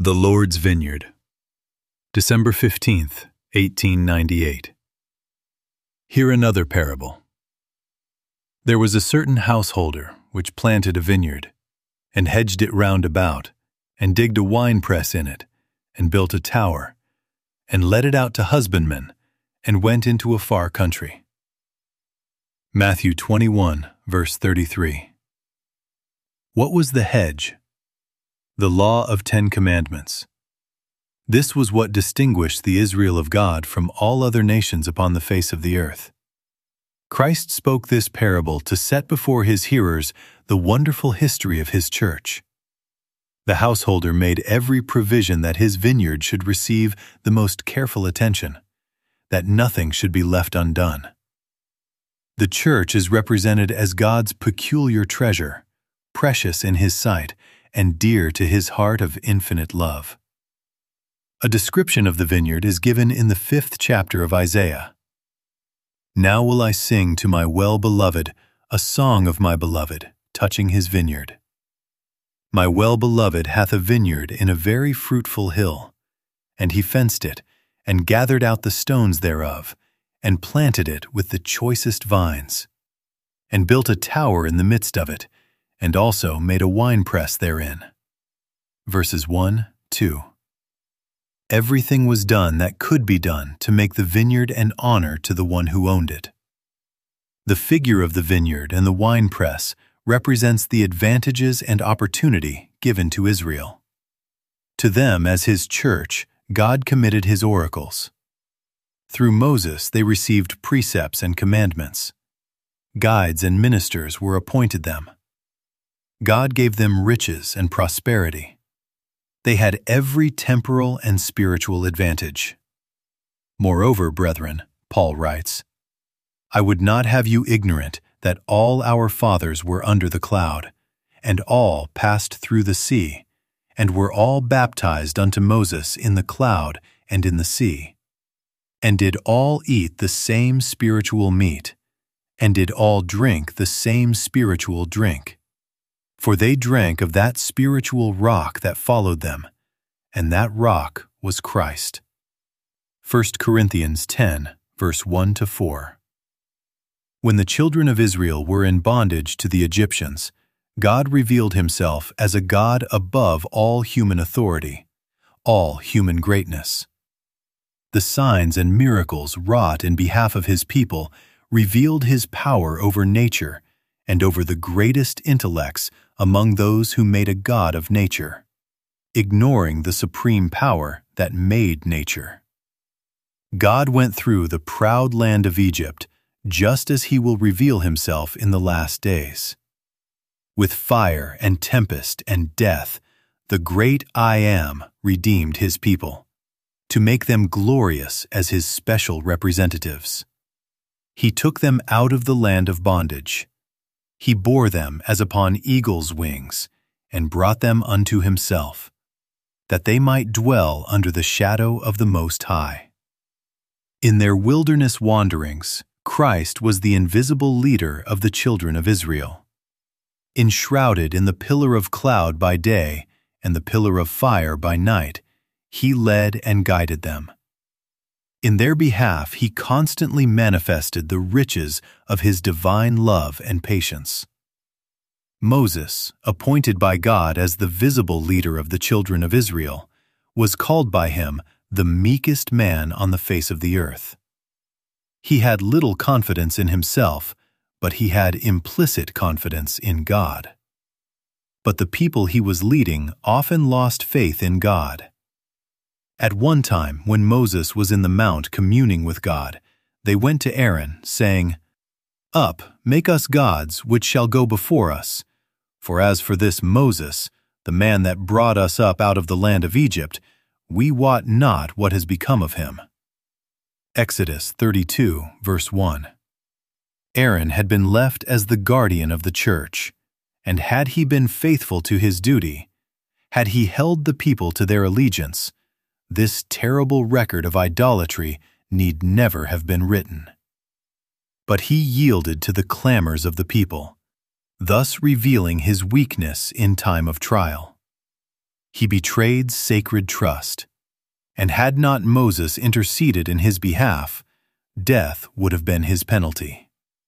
The Lord's Vineyard, December 15th, 1898. Hear another parable. There was a certain householder which planted a vineyard, and hedged it round about, and digged a winepress in it, and built a tower, and let it out to husbandmen, and went into a far country. Matthew 21, verse 33. What was the hedge? The law of 10 commandments. This was what distinguished the Israel of God from all other nations upon the face of the earth. Christ spoke this parable to set before his hearers the wonderful history of his church. The householder made every provision that his vineyard should receive the most careful attention, that nothing should be left undone. The church is represented as God's peculiar treasure, precious in his sight, and dear to his heart of infinite love. A description of the vineyard is given in the 5th chapter of Isaiah. Now will I sing to my well-beloved a song of my beloved, touching his vineyard. My well-beloved hath a vineyard in a very fruitful hill, and he fenced it, and gathered out the stones thereof, and planted it with the choicest vines, and built a tower in the midst of it, and also made a winepress therein. Verses 1, 2. Everything was done that could be done to make the vineyard an honor to the one who owned it. The figure of the vineyard and the winepress represents the advantages and opportunity given to Israel. To them, as his church, God committed his oracles. Through Moses, they received precepts and commandments. Guides and ministers were appointed them. God gave them riches and prosperity. They had every temporal and spiritual advantage. Moreover, brethren, Paul writes, I would not have you ignorant that all our fathers were under the cloud, and all passed through the sea, and were all baptized unto Moses in the cloud and in the sea, and did all eat the same spiritual meat, and did all drink the same spiritual drink. For they drank of that spiritual rock that followed them, and that rock was Christ. 1 Corinthians 10, verse 1-4. When the children of Israel were in bondage to the Egyptians, God revealed himself as a God above all human authority, all human greatness. The signs and miracles wrought in behalf of his people revealed his power over nature and over the greatest intellects among those who made a god of nature, ignoring the supreme power that made nature. God went through the proud land of Egypt just as he will reveal himself in the last days. With fire and tempest and death, the great I Am redeemed his people, to make them glorious as his special representatives. He took them out of the land of bondage. He bore them as upon eagle's wings, and brought them unto himself, that they might dwell under the shadow of the Most High. In their wilderness wanderings, Christ was the invisible leader of the children of Israel. Enshrouded in the pillar of cloud by day and the pillar of fire by night, he led and guided them. In their behalf, he constantly manifested the riches of his divine love and patience. Moses, appointed by God as the visible leader of the children of Israel, was called by him the meekest man on the face of the earth. He had little confidence in himself, but he had implicit confidence in God. But the people he was leading often lost faith in God. At one time, when Moses was in the mount communing with God, they went to Aaron, saying, Up, make us gods, which shall go before us. For as for this Moses, the man that brought us up out of the land of Egypt, we wot not what has become of him. Exodus 32, verse 1. Aaron had been left as the guardian of the church, and had he been faithful to his duty, had he held the people to their allegiance, this terrible record of idolatry need never have been written. But he yielded to the clamors of the people, thus revealing his weakness in time of trial. He betrayed sacred trust, and had not Moses interceded in his behalf, death would have been his penalty.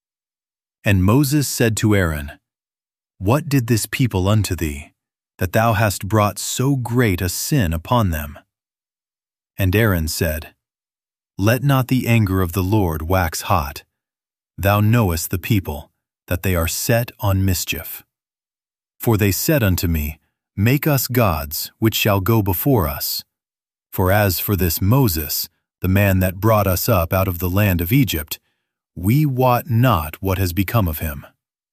And Moses said to Aaron, "What did this people unto thee, that thou hast brought so great a sin upon them?" And Aaron said, "Let not the anger of the Lord wax hot. Thou knowest the people, that they are set on mischief. For they said unto me, Make us gods, which shall go before us. For as for this Moses, the man that brought us up out of the land of Egypt, we wot not what has become of him.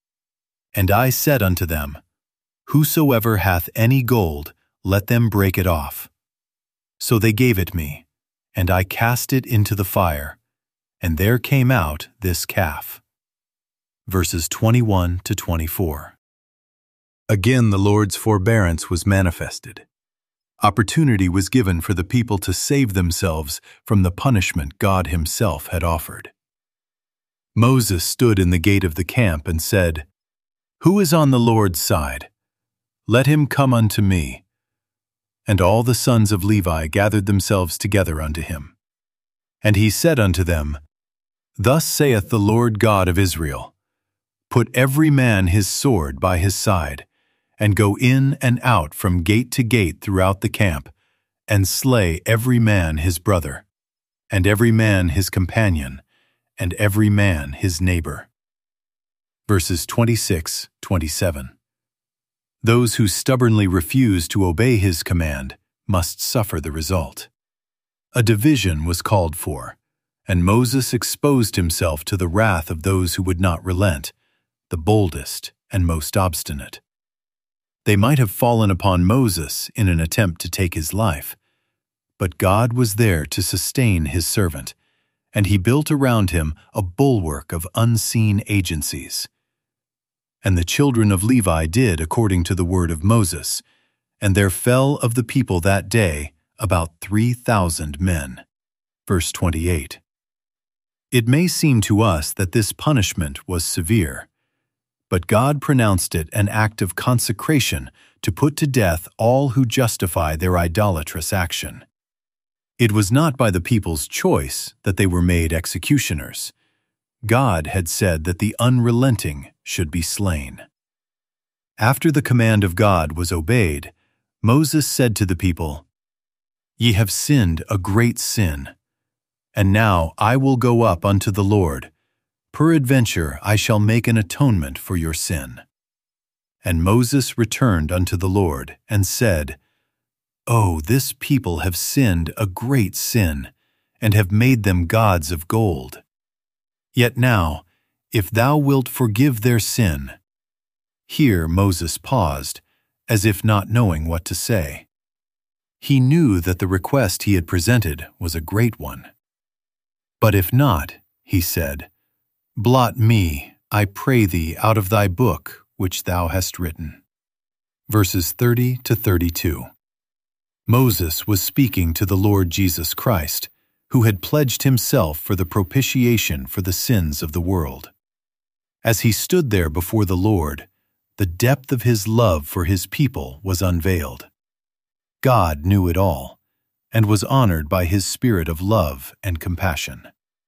And I said unto them, Whosoever hath any gold, let them break it off. So they gave it me, and I cast it into the fire, and there came out this calf." Verses 21 to 24. Again the Lord's forbearance was manifested. Opportunity was given for the people to save themselves from the punishment God Himself had offered. Moses stood in the gate of the camp and said, "Who is on the Lord's side? Let him come unto me." And all the sons of Levi gathered themselves together unto him. And he said unto them, Thus saith the Lord God of Israel, Put every man his sword by his side, and go in and out from gate to gate throughout the camp, and slay every man his brother, and every man his companion, and every man his neighbor. Verses 26-27. Those who stubbornly refuse to obey his command must suffer the result. A division was called for, and Moses exposed himself to the wrath of those who would not relent, the boldest and most obstinate. They might have fallen upon Moses in an attempt to take his life, but God was there to sustain his servant, and he built around him a bulwark of unseen agencies. And the children of Levi did according to the word of Moses, and there fell of the people that day about 3,000 men. Verse 28. It may seem to us that this punishment was severe, but God pronounced it an act of consecration to put to death all who justify their idolatrous action. It was not by the people's choice that they were made executioners. God had said that the unrelenting should be slain. After the command of God was obeyed, Moses said to the people, Ye have sinned a great sin, and now I will go up unto the Lord. Peradventure I shall make an atonement for your sin. And Moses returned unto the Lord, and said, Oh, this people have sinned a great sin, and have made them gods of gold. Yet now, if thou wilt forgive their sin— Here Moses paused, as if not knowing what to say. He knew that the request he had presented was a great one. But if not, he said, Blot me, I pray thee, out of thy book which thou hast written. Verses 30-32. Moses was speaking to the Lord Jesus Christ, who had pledged himself for the propitiation for the sins of the world. As he stood there before the Lord, the depth of his love for his people was unveiled. God knew it all, and was honored by his spirit of love and compassion.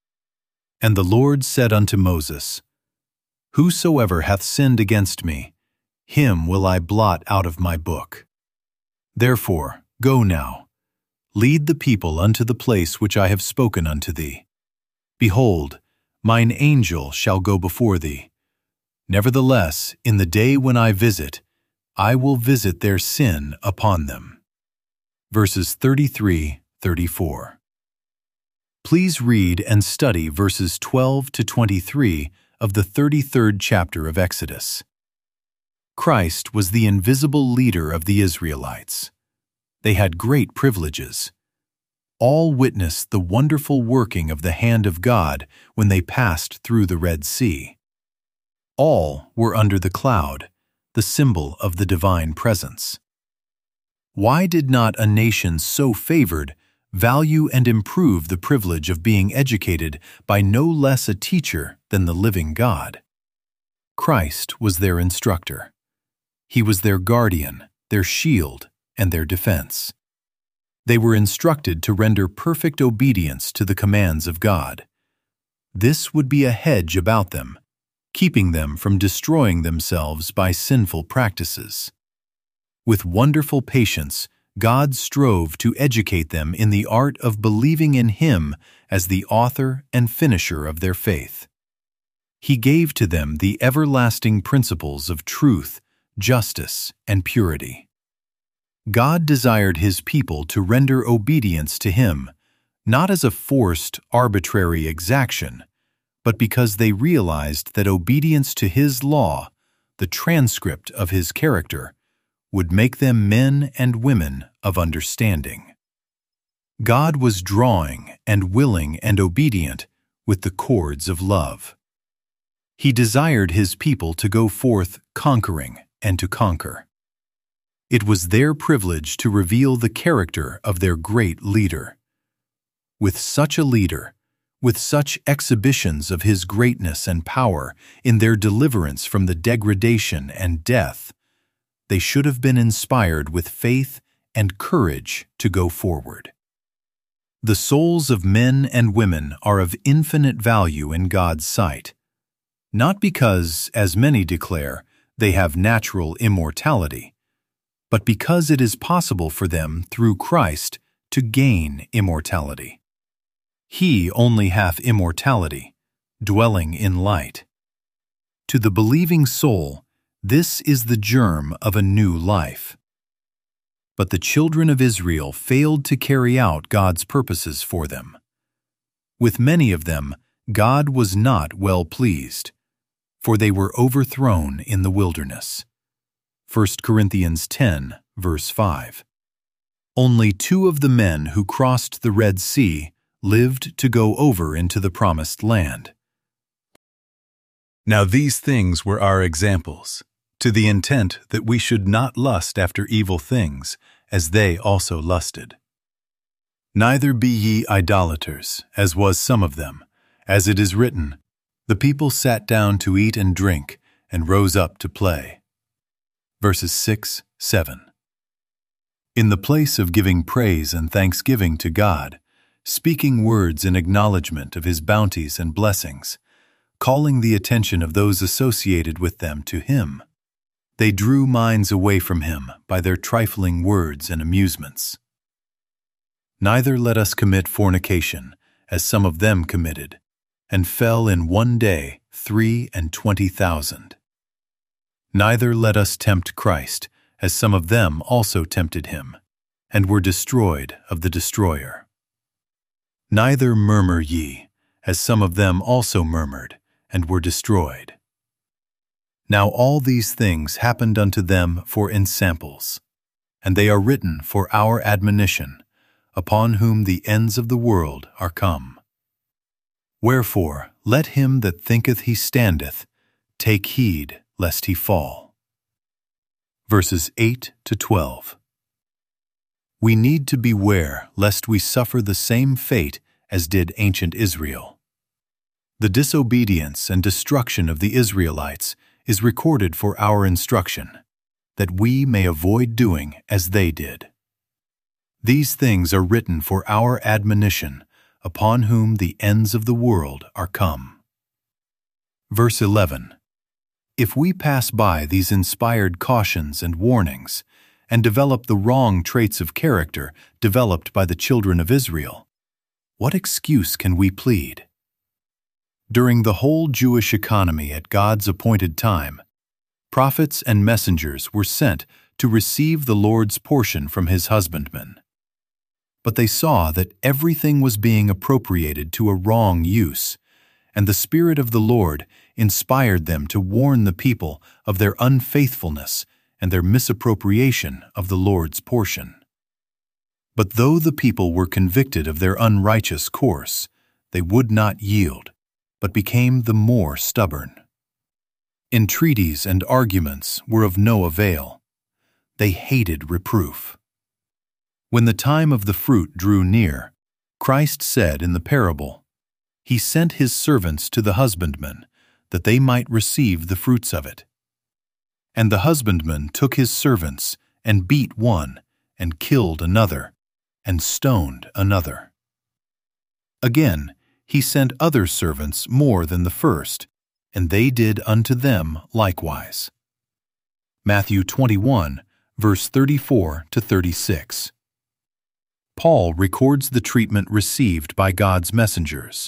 And the Lord said unto Moses, Whosoever hath sinned against me, him will I blot out of my book. Therefore, go now, lead the people unto the place which I have spoken unto thee. Behold, mine angel shall go before thee. Nevertheless, in the day when I will visit their sin upon them. Verses 33-34. Please read and study verses 12-23 of the 33rd chapter of Exodus. Christ was the invisible leader of the Israelites. They had great privileges. All witnessed the wonderful working of the hand of God when they passed through the Red Sea. All were under the cloud, the symbol of the divine presence. Why did not a nation so favored value and improve the privilege of being educated by no less a teacher than the living God? Christ was their instructor. He was their guardian, their shield, and their defense. They were instructed to render perfect obedience to the commands of God. This would be a hedge about them, keeping them from destroying themselves by sinful practices. With wonderful patience, God strove to educate them in the art of believing in Him as the author and finisher of their faith. He gave to them the everlasting principles of truth, justice, and purity. God desired His people to render obedience to Him, not as a forced, arbitrary exaction, but because they realized that obedience to His law, the transcript of His character, would make them men and women of understanding. God was drawing and willing and obedient with the cords of love. He desired His people to go forth conquering and to conquer. It was their privilege to reveal the character of their great leader. With such a leader, with such exhibitions of His greatness and power in their deliverance from the degradation and death, they should have been inspired with faith and courage to go forward. The souls of men and women are of infinite value in God's sight, not because, as many declare, they have natural immortality, but because it is possible for them through Christ to gain immortality. He only hath immortality, dwelling in light. To the believing soul, this is the germ of a new life. But the children of Israel failed to carry out God's purposes for them. With many of them, God was not well pleased, for they were overthrown in the wilderness. 1 Corinthians 10, verse 5. Only 2 of the men who crossed the Red Sea lived to go over into the promised land. Now these things were our examples, to the intent that we should not lust after evil things, as they also lusted. Neither be ye idolaters, as was some of them, as it is written, the people sat down to eat and drink, and rose up to play. Verses 6, 7. In the place of giving praise and thanksgiving to God, speaking words in acknowledgment of His bounties and blessings, calling the attention of those associated with them to Him, they drew minds away from Him by their trifling words and amusements. Neither let us commit fornication, as some of them committed, and fell in one day 23,000. Neither let us tempt Christ, as some of them also tempted Him, and were destroyed of the destroyer. Neither murmur ye, as some of them also murmured, and were destroyed. Now all these things happened unto them for ensamples, and they are written for our admonition, upon whom the ends of the world are come. Wherefore let him that thinketh he standeth take heed lest he fall. Verses 8 to 12. We need to beware lest we suffer the same fate as did ancient Israel. The disobedience and destruction of the Israelites is recorded for our instruction, that we may avoid doing as they did. These things are written for our admonition, upon whom the ends of the world are come. Verse 11. If we pass by these inspired cautions and warnings, and develop the wrong traits of character developed by the children of Israel, what excuse can we plead? During the whole Jewish economy at God's appointed time, prophets and messengers were sent to receive the Lord's portion from His husbandmen. But they saw that everything was being appropriated to a wrong use, and the Spirit of the Lord inspired them to warn the people of their unfaithfulness and their misappropriation of the Lord's portion. But though the people were convicted of their unrighteous course, they would not yield, but became the more stubborn. Entreaties and arguments were of no avail. They hated reproof. When the time of the fruit drew near, Christ said in the parable, He sent His servants to the husbandmen, that they might receive the fruits of it. And the husbandman took his servants, and beat one, and killed another, and stoned another. Again, he sent other servants more than the first, and they did unto them likewise. Matthew 21, verse 34 to 36. Paul records the treatment received by God's messengers.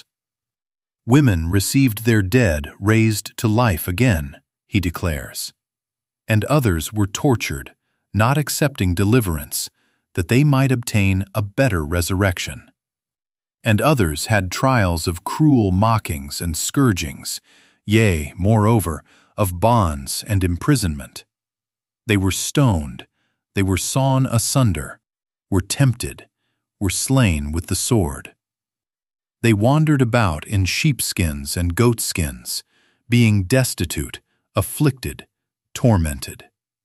Women received their dead raised to life again, he declares. And others were tortured, not accepting deliverance, that they might obtain a better resurrection. And others had trials of cruel mockings and scourgings, yea, moreover, of bonds and imprisonment. They were stoned, they were sawn asunder, were tempted, were slain with the sword. They wandered about in sheepskins and goatskins, being destitute, afflicted, tormented,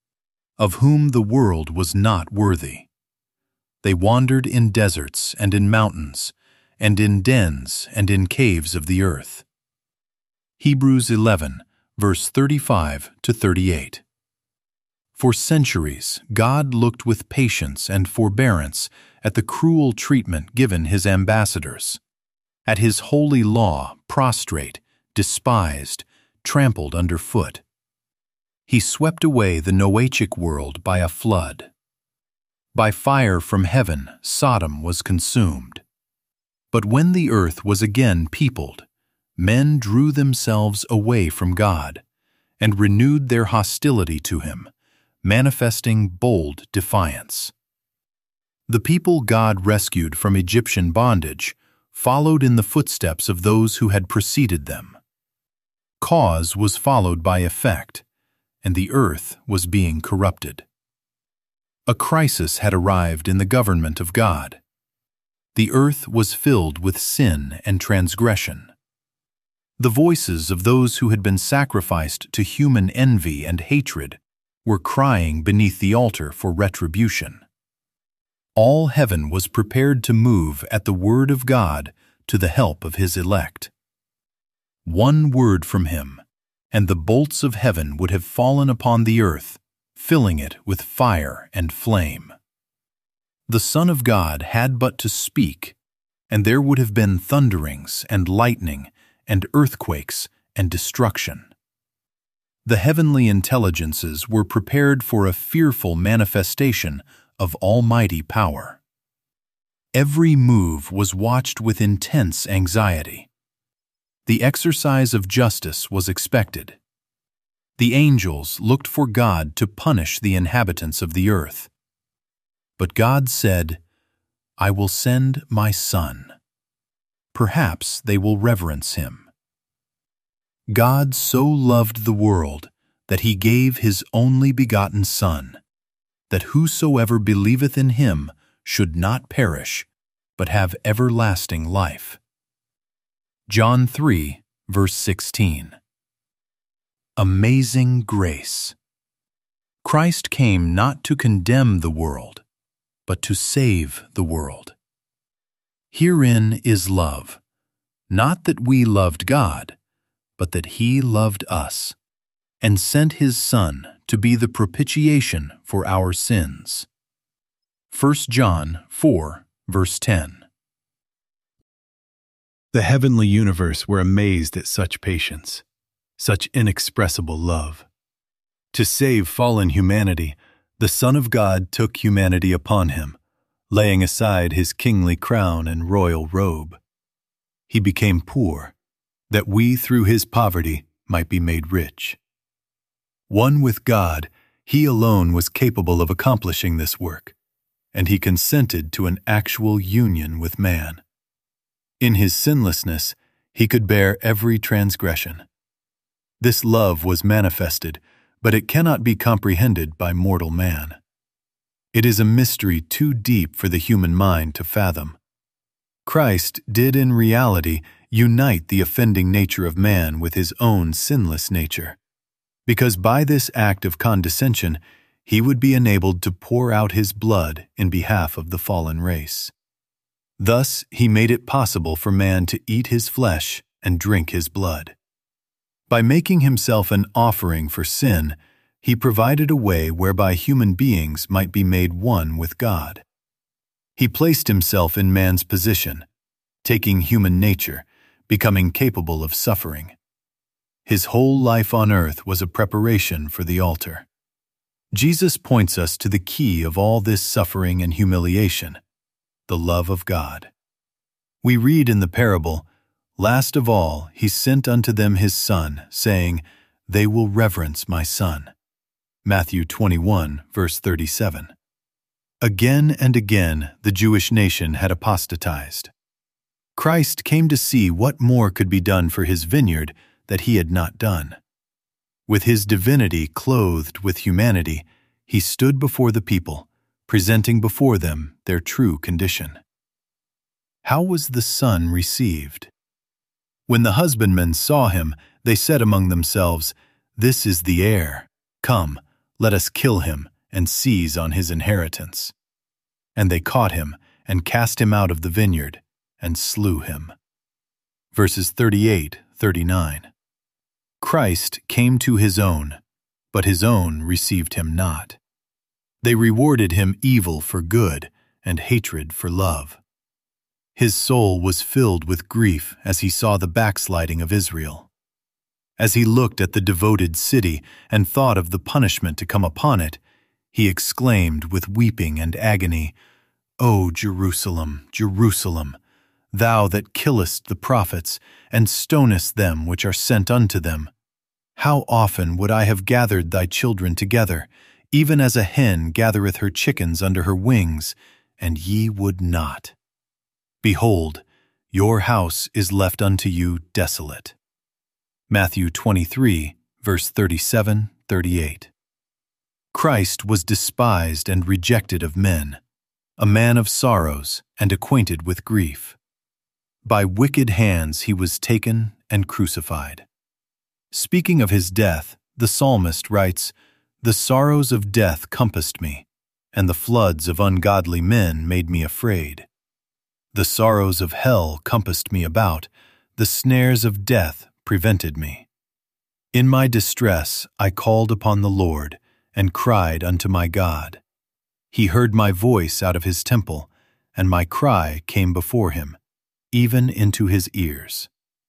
of whom the world was not worthy. They wandered in deserts and in mountains, and in dens and in caves of the earth. Hebrews 11, verse 35 to 38. For centuries, God looked with patience and forbearance at the cruel treatment given his ambassadors, at his holy law prostrate, despised, trampled underfoot. He swept away the Noachic world by a flood. By fire from heaven, Sodom was consumed. But when the earth was again peopled, men drew themselves away from God and renewed their hostility to him, manifesting bold defiance. The people God rescued from Egyptian bondage followed in the footsteps of those who had preceded them. Cause was followed by effect, and the earth was being corrupted. A crisis had arrived in the government of God. The earth was filled with sin and transgression. The voices of those who had been sacrificed to human envy and hatred were crying beneath the altar for retribution. All heaven was prepared to move at the word of God to the help of his elect. One word from him, and the bolts of heaven would have fallen upon the earth, filling it with fire and flame. The Son of God had but to speak, and there would have been thunderings and lightning and earthquakes and destruction. The heavenly intelligences were prepared for a fearful manifestation of almighty power. Every move was watched with intense anxiety. The exercise of justice was expected. The angels looked for God to punish the inhabitants of the earth. But God said, "I will send my Son. Perhaps they will reverence him." God so loved the world that he gave his only begotten Son, that whosoever believeth in him should not perish, but have everlasting life. John 3, verse 16. Amazing grace. Christ came not to condemn the world, but to save the world. Herein is love, not that we loved God, but that he loved us, and sent his Son to be the propitiation for our sins. 1 John 4, verse 10. The heavenly universe were amazed at such patience, such inexpressible love. To save fallen humanity, the Son of God took humanity upon him, laying aside his kingly crown and royal robe. He became poor, that we through his poverty might be made rich. One with God, he alone was capable of accomplishing this work, and he consented to an actual union with man. In his sinlessness, he could bear every transgression. This love was manifested, but it cannot be comprehended by mortal man. It is a mystery too deep for the human mind to fathom. Christ did in reality unite the offending nature of man with his own sinless nature, because by this act of condescension he would be enabled to pour out his blood in behalf of the fallen race. Thus he made it possible for man to eat his flesh and drink his blood. By making himself an offering for sin, He provided a way whereby human beings might be made one with God. He placed himself in man's position, taking human nature, becoming capable of suffering. His whole life on earth was a preparation for the altar. Jesus points us to the key of all this suffering and humiliation, the love of God. We read in the parable, "Last of all, he sent unto them his Son, saying, They will reverence my Son." Matthew 21, verse 37. Again and again, the Jewish nation had apostatized. Christ came to see what more could be done for his vineyard that he had not done. With his divinity clothed with humanity, he stood before the people, presenting before them their true condition. How was the Son received? When the husbandmen saw him, they said among themselves, "This is the heir. Come, let us kill him and seize on his inheritance." And they caught him and cast him out of the vineyard and slew him. Verses 38-39. Christ came to his own, but his own received him not. They rewarded him evil for good and hatred for love. His soul was filled with grief as he saw the backsliding of Israel. As he looked at the devoted city and thought of the punishment to come upon it, he exclaimed with weeping and agony, "O Jerusalem, Jerusalem, thou that killest the prophets and stonest them which are sent unto them, how often would I have gathered thy children together, even as a hen gathereth her chickens under her wings, and ye would not. Behold, your house is left unto you desolate." Matthew 23, verse 37-38. Christ was despised and rejected of men, a man of sorrows and acquainted with grief. By wicked hands he was taken and crucified. Speaking of his death, the psalmist writes, "The sorrows of death compassed me, and the floods of ungodly men made me afraid. The sorrows of hell compassed me about, the snares of death prevented me. In my distress I called upon the Lord, and cried unto my God. He heard my voice out of his temple, and my cry came before him, even into his ears.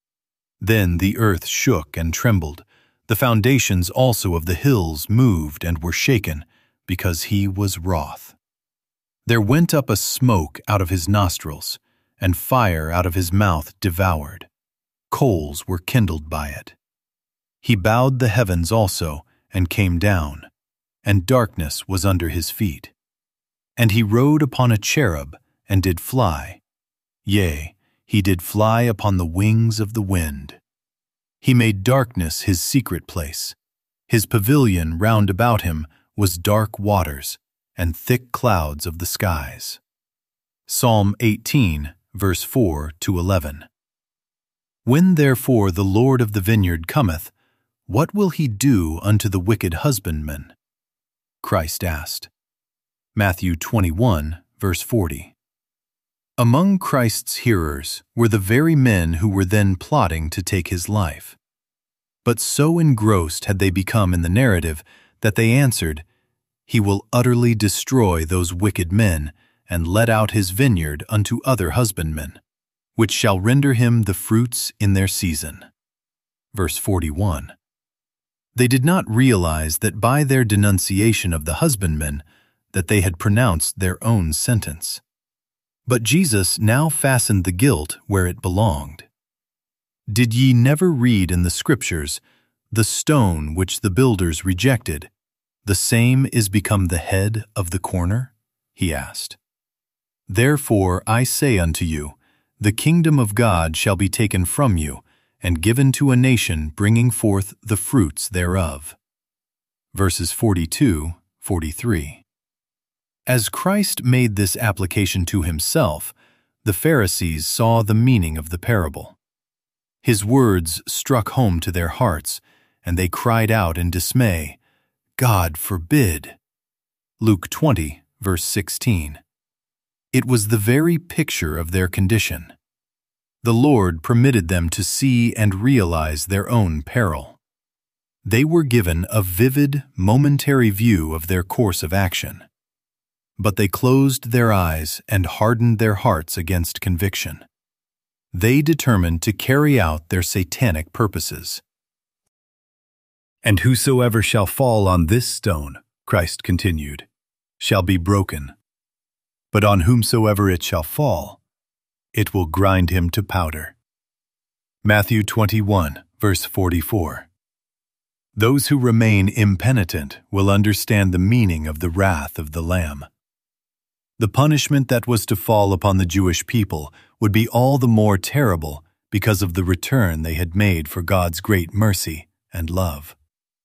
Then the earth shook and trembled, the foundations also of the hills moved and were shaken, because he was wroth. There went up a smoke out of his nostrils, and fire out of his mouth devoured. Coals were kindled by it. He bowed the heavens also, and came down, and darkness was under his feet. And he rode upon a cherub, and did fly. Yea, he did fly upon the wings of the wind. He made darkness his secret place. His pavilion round about him was dark waters, and thick clouds of the skies. Psalm 18, verse 4-11. When therefore the Lord of the vineyard cometh, what will he do unto the wicked husbandman? Christ asked. Matthew 21, verse 40. Among Christ's hearers were the very men who were then plotting to take his life. But so engrossed had they become in the narrative that they answered, "He will utterly destroy those wicked men, and let out his vineyard unto other husbandmen, which shall render him the fruits in their season." Verse 41. They did not realize that by their denunciation of the husbandmen that they had pronounced their own sentence. But Jesus now fastened the guilt where it belonged. "Did ye never read in the Scriptures, the stone which the builders rejected, the same is become the head of the corner?" he asked. "Therefore I say unto you, the kingdom of God shall be taken from you, and given to a nation bringing forth the fruits thereof." Verses 42-43. As Christ made this application to himself, the Pharisees saw the meaning of the parable. His words struck home to their hearts, and they cried out in dismay, "God forbid!" Luke 20, verse 16. It was the very picture of their condition. The Lord permitted them to see and realize their own peril. They were given a vivid, momentary view of their course of action. But they closed their eyes and hardened their hearts against conviction. They determined to carry out their satanic purposes. "And whosoever shall fall on this stone," Christ continued, "shall be broken. But on whomsoever it shall fall, it will grind him to powder." Matthew 21, verse 44. Those who remain impenitent will understand the meaning of the wrath of the Lamb. The punishment that was to fall upon the Jewish people would be all the more terrible because of the return they had made for God's great mercy and love.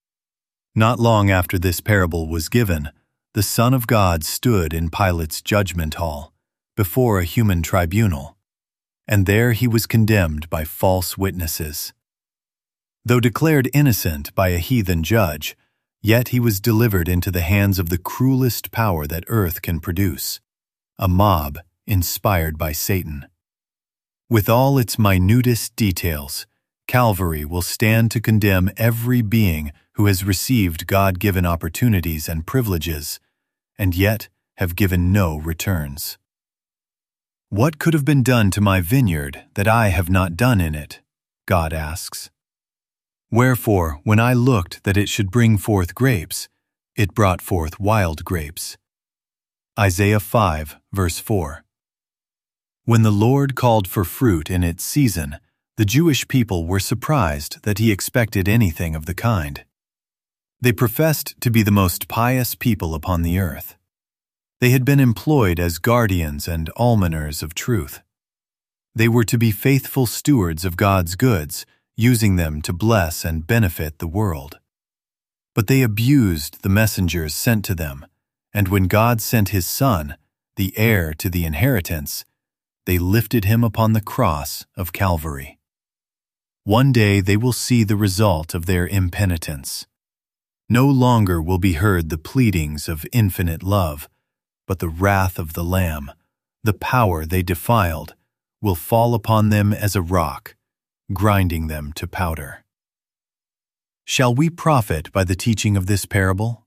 Not long after this parable was given, the Son of God stood in Pilate's judgment hall before a human tribunal, and there he was condemned by false witnesses. Though declared innocent by a heathen judge, yet he was delivered into the hands of the cruelest power that earth can produce, a mob inspired by Satan. With all its minutest details, Calvary will stand to condemn every being who has received God-given opportunities and privileges, and yet have given no returns. "What could have been done to my vineyard that I have not done in it?" God asks. "Wherefore, when I looked that it should bring forth grapes, it brought forth wild grapes." Isaiah 5, verse 4. When the Lord called for fruit in its season, the Jewish people were surprised that he expected anything of the kind. They professed to be the most pious people upon the earth. They had been employed as guardians and almoners of truth. They were to be faithful stewards of God's goods, using them to bless and benefit the world. But they abused the messengers sent to them, and when God sent his Son, the heir to the inheritance, they lifted him upon the cross of Calvary. One day they will see the result of their impenitence. No longer will be heard the pleadings of infinite love, but the wrath of the Lamb, the power they defiled, will fall upon them as a rock, grinding them to powder. Shall we profit by the teaching of this parable?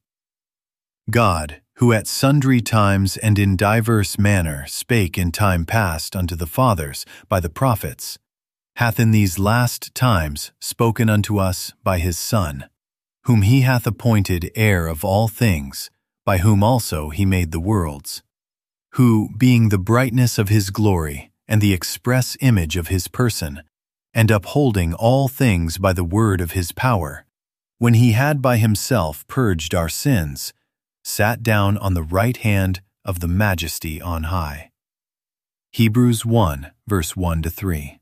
God, who at sundry times and in diverse manner spake in time past unto the fathers by the prophets, hath in these last times spoken unto us by his Son, whom he hath appointed heir of all things, by whom also he made the worlds, who, being the brightness of his glory and the express image of his person, and upholding all things by the word of his power, when he had by himself purged our sins, sat down on the right hand of the Majesty on high. Hebrews 1, verse 1-3.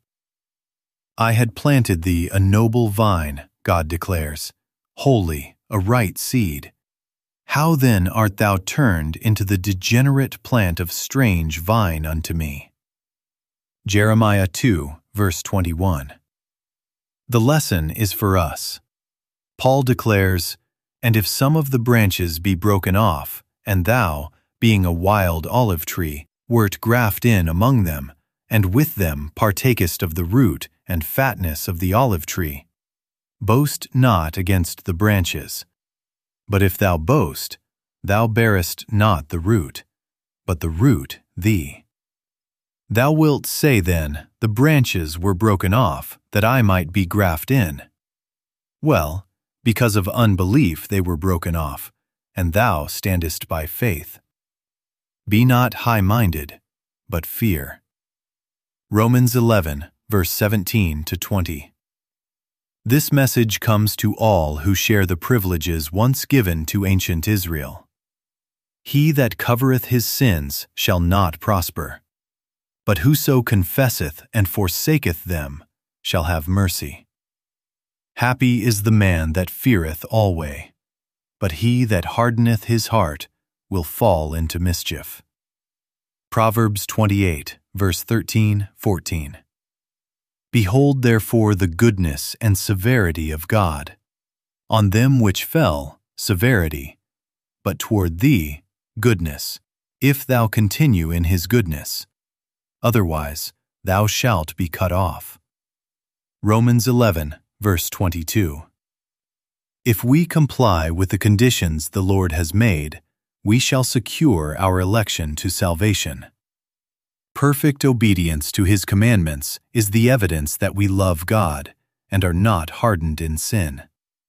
I had planted thee a noble vine, God declares, holy, a right seed. How then art thou turned into the degenerate plant of strange vine unto me? Jeremiah 2, verse 21. The lesson is for us. Paul declares, "And if some of the branches be broken off, and thou, being a wild olive tree, wert graft in among them, and with them partakest of the root and fatness of the olive tree, boast not against the branches. But if thou boast, thou bearest not the root, but the root thee. Thou wilt say then, the branches were broken off, that I might be graft in. Well, because of unbelief they were broken off, and thou standest by faith. Be not high-minded, but fear." Romans 11, verse 17-20. This message comes to all who share the privileges once given to ancient Israel. He that covereth his sins shall not prosper, but whoso confesseth and forsaketh them shall have mercy. Happy is the man that feareth alway, but he that hardeneth his heart will fall into mischief. Proverbs 28, verse 13-14. Behold therefore the goodness and severity of God. On them which fell, severity, but toward thee, goodness, if thou continue in his goodness. Otherwise, thou shalt be cut off. Romans 11, verse 22. If we comply with the conditions the Lord has made, we shall secure our election to salvation. Perfect obedience to His commandments is the evidence that we love God and are not hardened in sin.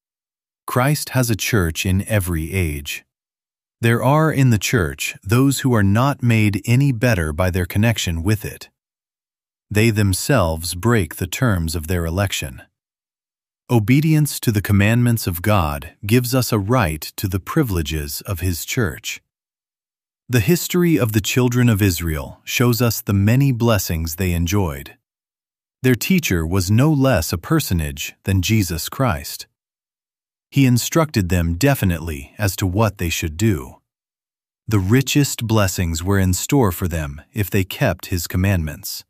Christ has a church in every age. There are in the church those who are not made any better by their connection with it. They themselves break the terms of their election. Obedience to the commandments of God gives us a right to the privileges of His church. The history of the children of Israel shows us the many blessings they enjoyed. Their teacher was no less a personage than Jesus Christ. He instructed them definitely as to what they should do. The richest blessings were in store for them if they kept His commandments.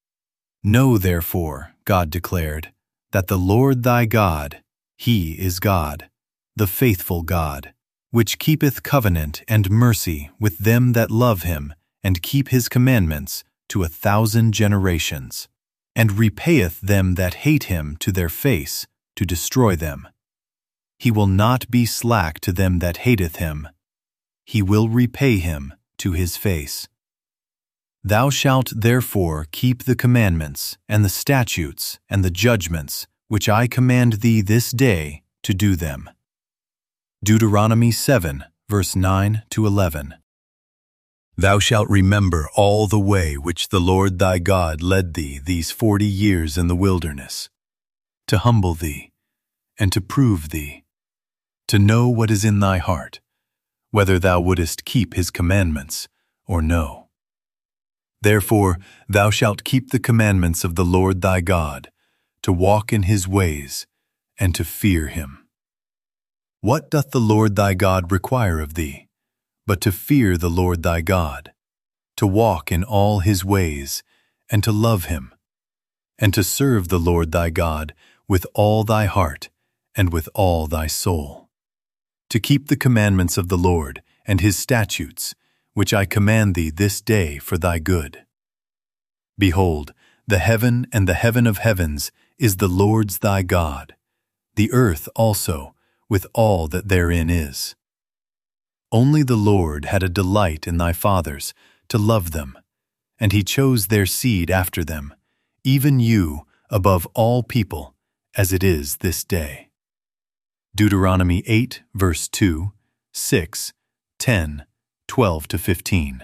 Know, therefore, God declared, that the Lord thy God, He is God, the faithful God, which keepeth covenant and mercy with them that love Him and keep His commandments to 1,000 generations, and repayeth them that hate Him to their face, to destroy them. He will not be slack to them that hateth Him. He will repay him to his face. Thou shalt therefore keep the commandments and the statutes and the judgments which I command thee this day to do them. Deuteronomy 7, verse 9 to 11. Thou shalt remember all the way which the Lord thy God led thee these 40 years in the wilderness, to humble thee, and to prove thee, to know what is in thy heart, whether thou wouldest keep his commandments or no. Therefore thou shalt keep the commandments of the Lord thy God, to walk in his ways, and to fear him. What doth the Lord thy God require of thee, but to fear the Lord thy God, to walk in all his ways, and to love him, and to serve the Lord thy God with all thy heart and with all thy soul, to keep the commandments of the Lord and his statutes, which I command thee this day for thy good. Behold, the heaven and the heaven of heavens is the Lord's thy God, the earth also, with all that therein is. Only the Lord had a delight in thy fathers, to love them, and he chose their seed after them, even you above all people, as it is this day. Deuteronomy 8, verse 2, 6, 10, 12 to 15.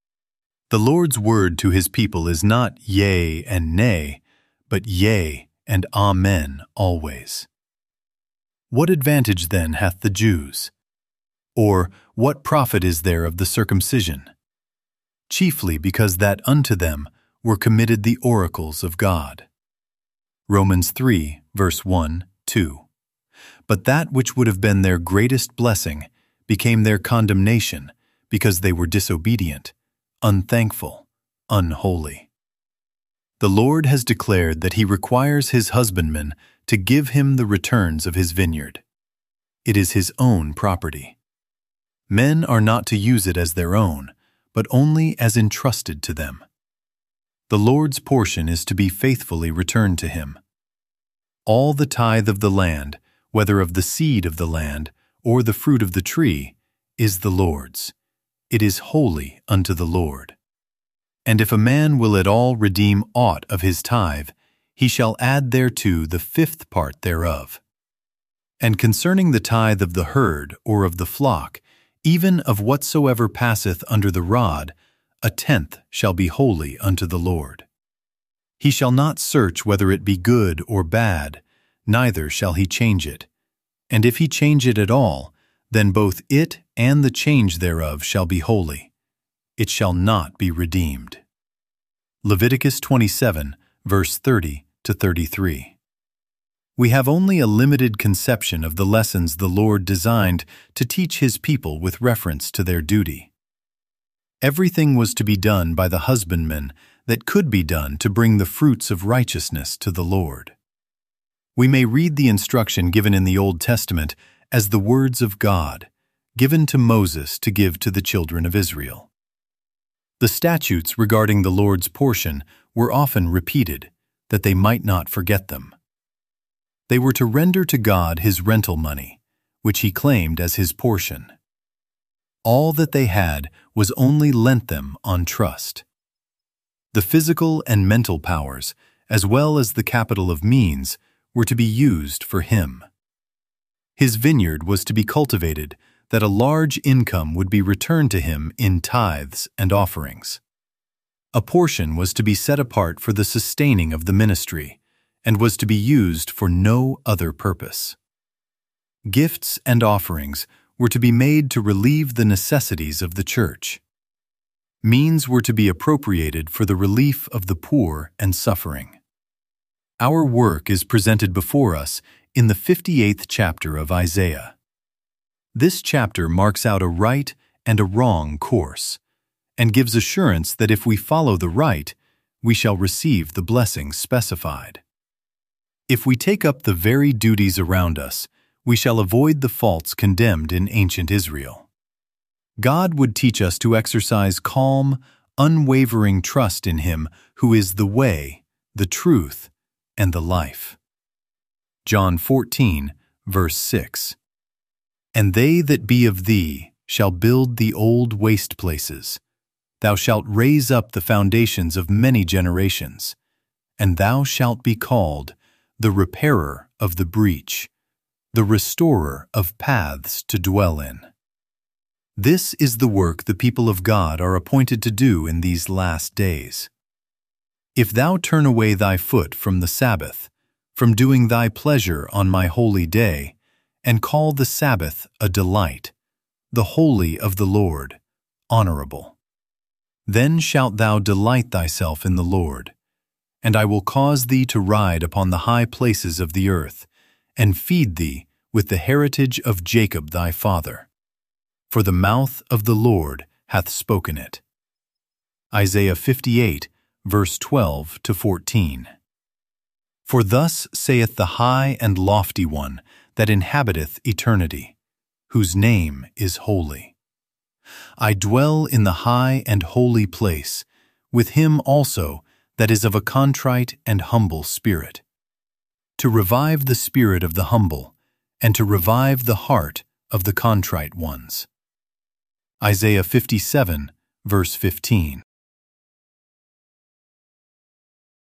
The Lord's word to his people is not yea and nay, but yea and amen always. What advantage then hath the Jews? Or what profit is there of the circumcision? Chiefly because that unto them were committed the oracles of God. Romans 3, verse 1, 2. But that which would have been their greatest blessing became their condemnation, because they were disobedient, unthankful, unholy. The Lord has declared that he requires his husbandman to give him the returns of his vineyard. It is his own property. Men are not to use it as their own, but only as entrusted to them. The Lord's portion is to be faithfully returned to him. All the tithe of the land, whether of the seed of the land or the fruit of the tree, is the Lord's. It is holy unto the Lord. And if a man will at all redeem aught of his tithe, he shall add thereto the 5th part thereof. And concerning the tithe of the herd or of the flock, even of whatsoever passeth under the rod, 1/10 shall be holy unto the Lord. He shall not search whether it be good or bad, neither shall he change it. And if he change it at all, then both it and the change thereof shall be holy. It shall not be redeemed. Leviticus 27, verse 30 to 33. We have only a limited conception of the lessons the Lord designed to teach his people with reference to their duty. Everything was to be done by the husbandman that could be done to bring the fruits of righteousness to the Lord. We may read the instruction given in the Old Testament as the words of God, given to Moses to give to the children of Israel. The statutes regarding the Lord's portion were often repeated, that they might not forget them. They were to render to God his rental money, which he claimed as his portion. All that they had was only lent them on trust. The physical and mental powers, as well as the capital of means, were to be used for him. His vineyard was to be cultivated, that a large income would be returned to him in tithes and offerings. A portion was to be set apart for the sustaining of the ministry, and was to be used for no other purpose. Gifts and offerings were to be made to relieve the necessities of the church. Means were to be appropriated for the relief of the poor and suffering. Our work is presented before us in the 58th chapter of Isaiah. This chapter marks out a right and a wrong course, and gives assurance that if we follow the right, we shall receive the blessings specified. If we take up the very duties around us, we shall avoid the faults condemned in ancient Israel. God would teach us to exercise calm, unwavering trust in Him who is the way, the truth, and the life. John 14, verse 6. And they that be of thee shall build the old waste places. Thou shalt raise up the foundations of many generations, and thou shalt be called the repairer of the breach, the restorer of paths to dwell in. This is the work the people of God are appointed to do in these last days. If thou turn away thy foot from the Sabbath, from doing thy pleasure on my holy day, and call the Sabbath a delight, the holy of the Lord, honorable, then shalt thou delight thyself in the Lord, and I will cause thee to ride upon the high places of the earth, and feed thee with the heritage of Jacob thy father. For the mouth of the Lord hath spoken it. Isaiah 58, verse 12 to 14. For thus saith the high and lofty one that inhabiteth eternity, whose name is holy. I dwell in the high and holy place, with him also that is of a contrite and humble spirit, to revive the spirit of the humble, and to revive the heart of the contrite ones. Isaiah 57, verse 15.